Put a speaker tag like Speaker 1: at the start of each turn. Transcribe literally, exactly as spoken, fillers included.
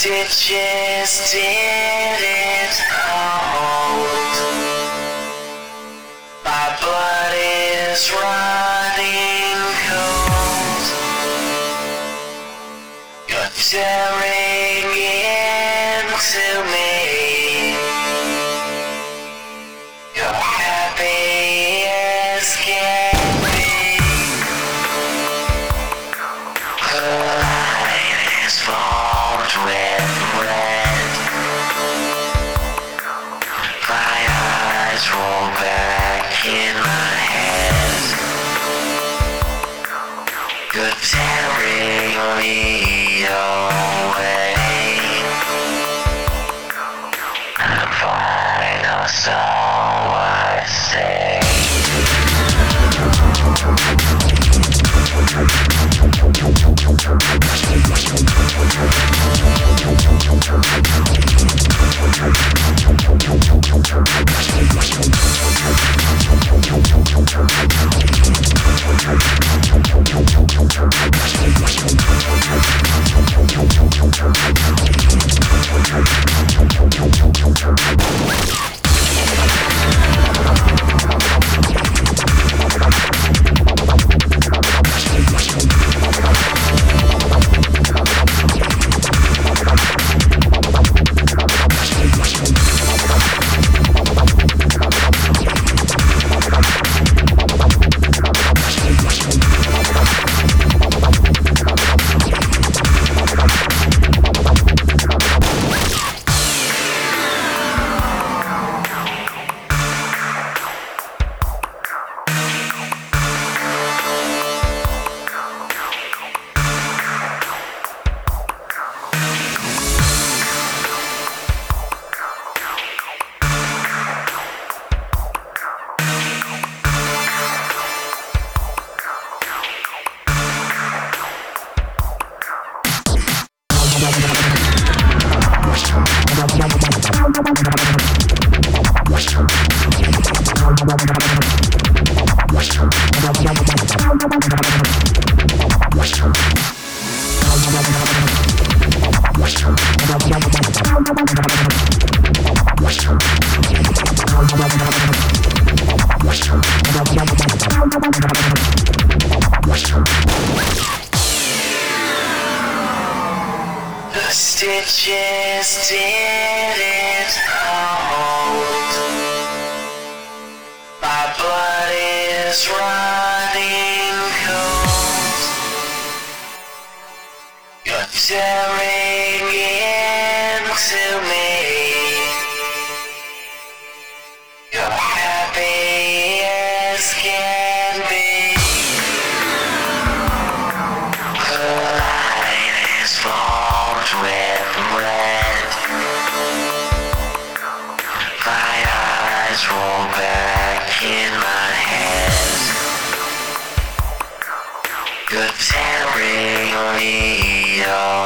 Speaker 1: stitches didn't hold. My blood is running cold. You're tearing into me. You're happy as can be. The light is formed with red. My eyes roll back in my head. You're tearing me away. I'm fine, that's all I say. The stitches didn't hold. My blood is running cold. You're tearing into me. You're happy as can be. The light is formed with red. My eyes roll back in my head. You're tearing me away.